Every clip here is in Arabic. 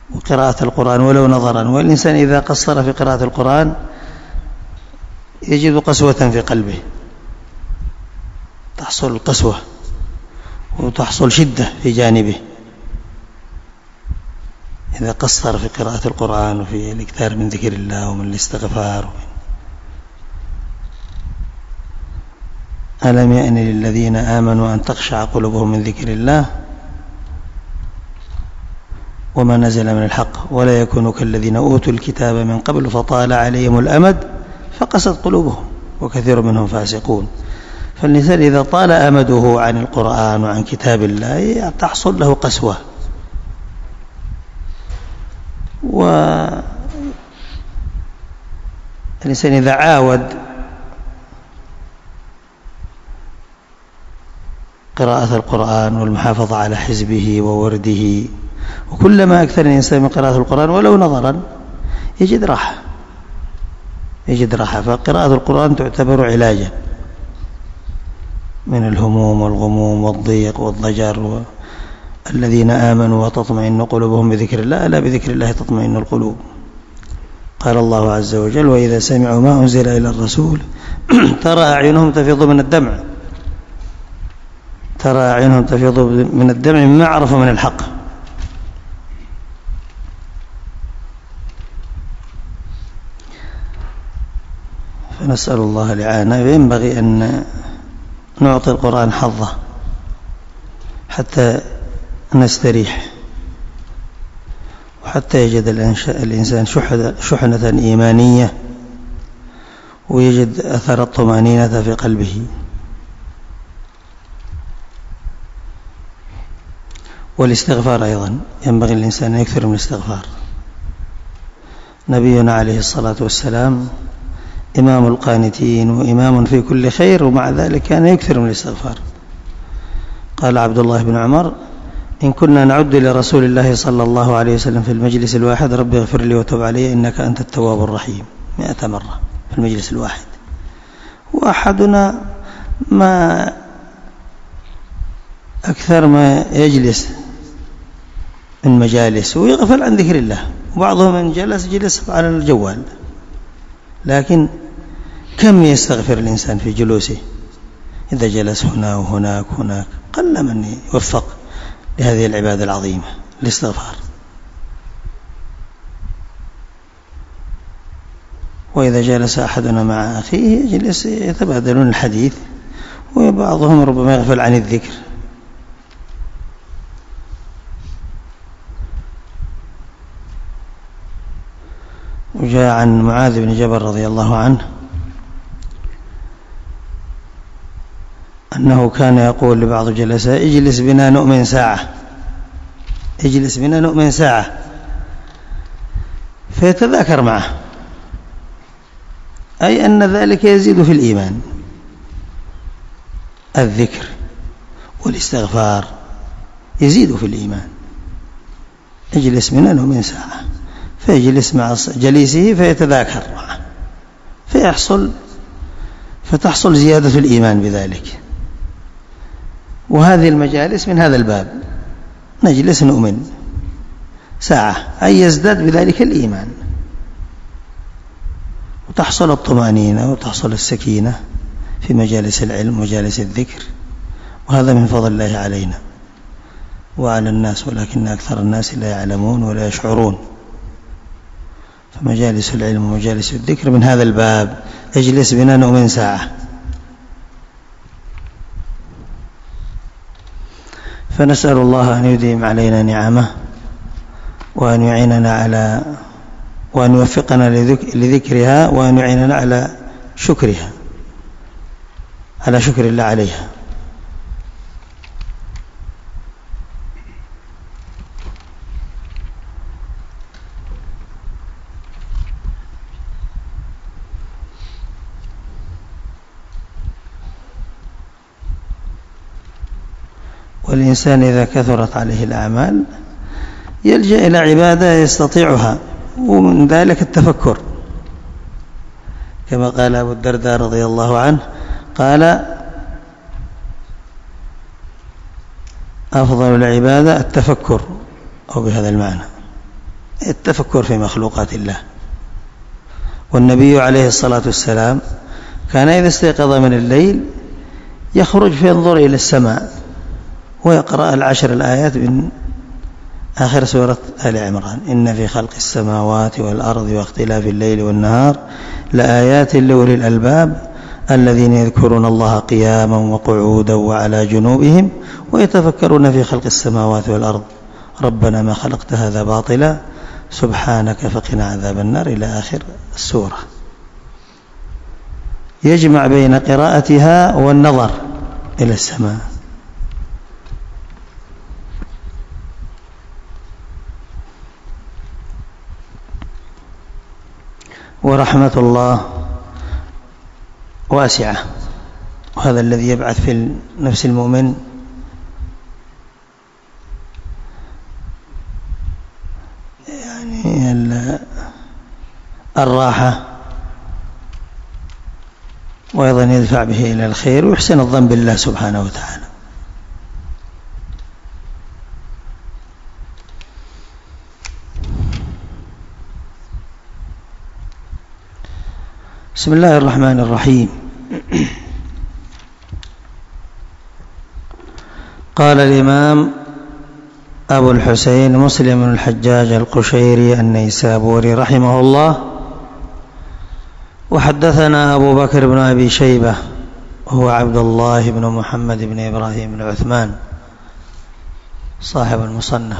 وقراءة القرآن ولو نظرا. والإنسان إذا قصر في قراءة القرآن يجد قسوة في قلبه، تحصل القسوة وتحصل شدة في جانبه إذا قصر في قراءة القرآن وفي الإكثار من ذكر الله ومن الاستغفار. ألم يأن للذين آمنوا أن تخشع قلوبهم من ذكر الله وما نزل من الحق ولا يكونوا كالذين أوتوا الكتاب من قبل فطال عليهم الأمد فقست قلوبهم وكثير منهم فاسقون. فالإنسان إذا طال أمده عن القرآن وعن كتاب الله تحصل له قسوة. والإنسان إذا عاود قراءة القرآن والمحافظة على حزبه وورده، وكلما أكثر الإنسان من قراءة القرآن ولو نظرا يجد راحة. فقراءة القرآن تعتبر علاجا من الهموم والغموم والضيق والضجر. الذين آمنوا وتطمئن قلوبهم بذكر الله ألا بذكر الله تطمئن القلوب. قال الله عز وجل وإذا سمعوا ما أنزل إلى الرسول ترى أعينهم تفيض من الدمع مما عرفوا من الحق. فنسأل الله الإعانة. ينبغي أن نعطي القرآن حظه حتى نستريح وحتى يجد الإنسان شحنة إيمانية ويجد أثر الطمأنينة في قلبه. والاستغفار أيضا ينبغي الإنسان أن يكثر من الاستغفار. نبينا عليه الصلاة والسلام إمام القانتين وإمام في كل خير، ومع ذلك كان يكثر من الاستغفار. قال عبد الله بن عمر إن كنا نعد لرسول الله صلى الله عليه وسلم في المجلس الواحد رب اغفر لي وتب علي إنك أنت التواب الرحيم 100 مرة في المجلس الواحد. وأحدنا ما أكثر ما يجلس من مجالس ويغفل عن ذكر الله، وبعضهم من جلس على الجوال، لكن كم يستغفر الإنسان في جلوسه إذا جلس هنا وهناك قل من يوفق لهذه العبادة العظيمة الاستغفار. وإذا جلس أحدنا مع أخيه يجلس يتبادلون الحديث، وبعضهم ربما يغفل عن الذكر. وجاء عن معاذ بن جبل رضي الله عنه أنه كان يقول لبعض الجلساء اجلس بنا نؤمن ساعة، فيتذاكر معه، أي أن ذلك يزيد في الإيمان. الذكر والاستغفار يزيد في الإيمان. اجلس بنا نؤمن ساعة، فيجلس مع جليسه فيتذاكر معه فتحصل زيادة الإيمان بذلك. وهذه المجالس من هذا الباب، نجلس نؤمن ساعة أي يزداد بذلك الإيمان، وتحصل الطمأنينة وتحصل السكينة في مجالس العلم ومجالس الذكر. وهذا من فضل الله علينا وعلى الناس، ولكن أكثر الناس لا يعلمون ولا يشعرون. فمجالس العلم ومجالس الذكر من هذا الباب، اجلس بنا نؤمن ساعة. فنسأل الله أن يديم علينا نعمه وأن يعيننا وأن يوفقنا لذكرها، وأن يعيننا على شكرها، على شكر الله عليها. والإنسان إذا كثرت عليه الأعمال يلجأ إلى عبادة يستطيعها، ومن ذلك التفكر، كما قال أبو الدرداء رضي الله عنه قال أفضل العبادة التفكر، أو بهذا المعنى. التفكر في مخلوقات الله. والنبي عليه الصلاة والسلام كان إذا استيقظ من الليل يخرج فينظر إلى السماء ويقرأ 10 الآيات من آخر سورة آل عمران: إن في خلق السماوات والأرض واختلاف الليل والنهار لآيات لأولي الألباب الذين يذكرون الله قياما وقعودا وعلى جنوبهم ويتفكرون في خلق السماوات والأرض ربنا ما خلقت هذا باطلا سبحانك فقنا عذاب النار إلى آخر السورة. يجمع بين قراءتها والنظر إلى السماء. ورحمة الله واسعة، وهذا الذي يبعث في نفس المؤمن يعني الراحة، وأيضا يدفع به إلى الخير ويحسن الظن بالله سبحانه وتعالى. بسم الله الرحمن الرحيم. قال الإمام أبو الحسين مسلم بن الحجاج القشيري النيسابوري رحمه الله: وحدثنا أبو بكر بن أبي شيبة هو عبد الله بن محمد بن إبراهيم بن عثمان صاحب المصنف،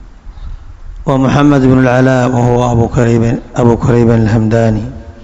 ومحمد بن العلاء وهو أبو كريب الهمداني.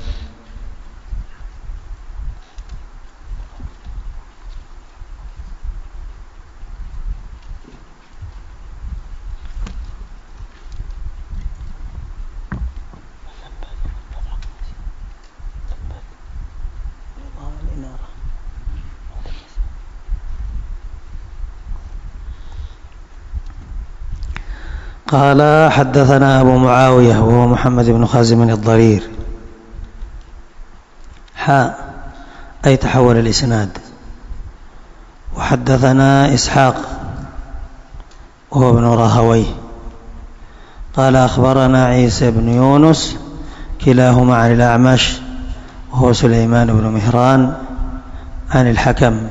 قال: حدثنا أبو معاوية وهو محمد بن خازم الضرير أي تحول الإسناد. وحدثنا إسحاق وهو ابن راهويه قال: أخبرنا عيسى بن يونس كلاهما عن الأعمش وهو سليمان بن مهران عن الحكم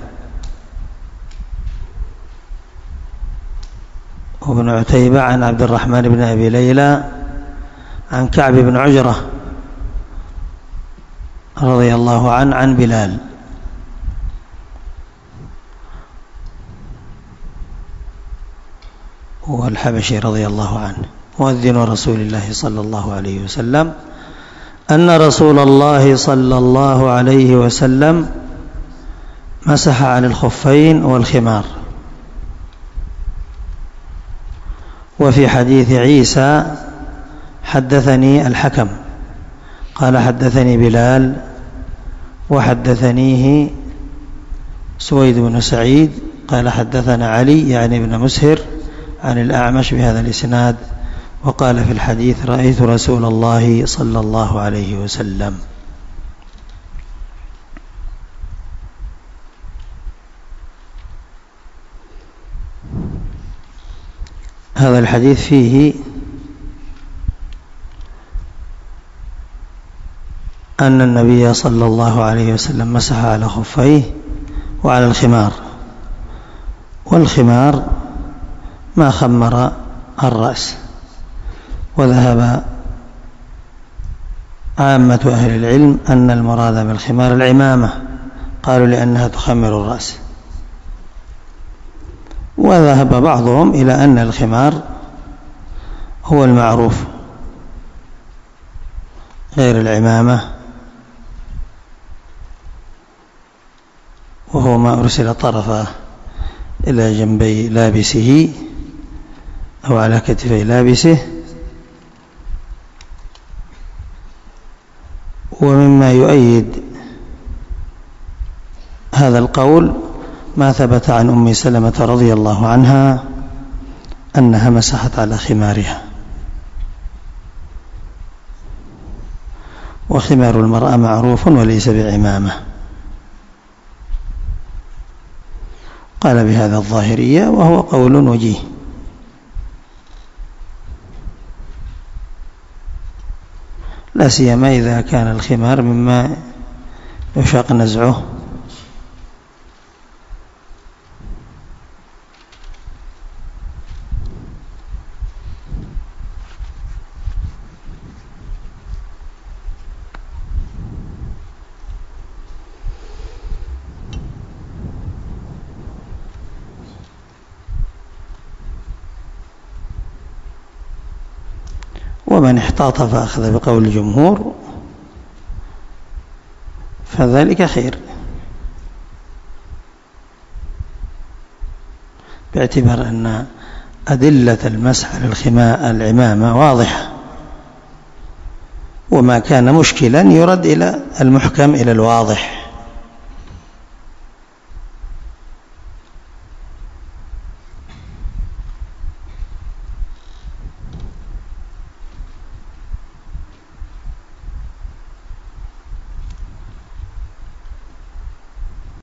وابن عتيبة عن عبد الرحمن بن أبي ليلى عن كعب بن عجرة رضي الله عنه عن بلال. هو الحبشي رضي الله عنه مؤذن رسول الله صلى الله عليه وسلم أن رسول الله صلى الله عليه وسلم مسح عن الخفين والخمار. وفي حديث عيسى: حدثني الحكم قال: حدثني بلال وحدثنيه سويد بن سعيد قال: حدثنا علي يعني ابن مسهر عن الأعمش بهذا الإسناد. وقال في الحديث: رأيت رسول الله صلى الله عليه وسلم. هذا الحديث فيه أن النبي صلى الله عليه وسلم مسح على خفيه وعلى الخمار، والخمار ما خمر الرأس. وذهب عامة أهل العلم أن المراد بالخمار العمامة، قالوا لأنها تخمر الرأس. وذهب بعضهم إلى أن الخمار هو المعروف غير العمامة، وهو ما أرسل طرفه إلى جنبي لابسه أو على كتفي لابسه. ومما يؤيد هذا القول ما ثبت عن أم سلمة رضي الله عنها أنها مسحت على خمارها. وخمار المرأة معروف وليس بعمامة. قال بهذا الظاهرية وهو قول وجيه. لا سيما إذا كان الخمار مما يشاق نزعه. ومن احتاط فأخذ بقول الجمهور فذلك خير، باعتبار أن أدلة المسح على العمامة واضحة، وما كان مشكلا يرد إلى المحكم، إلى الواضح.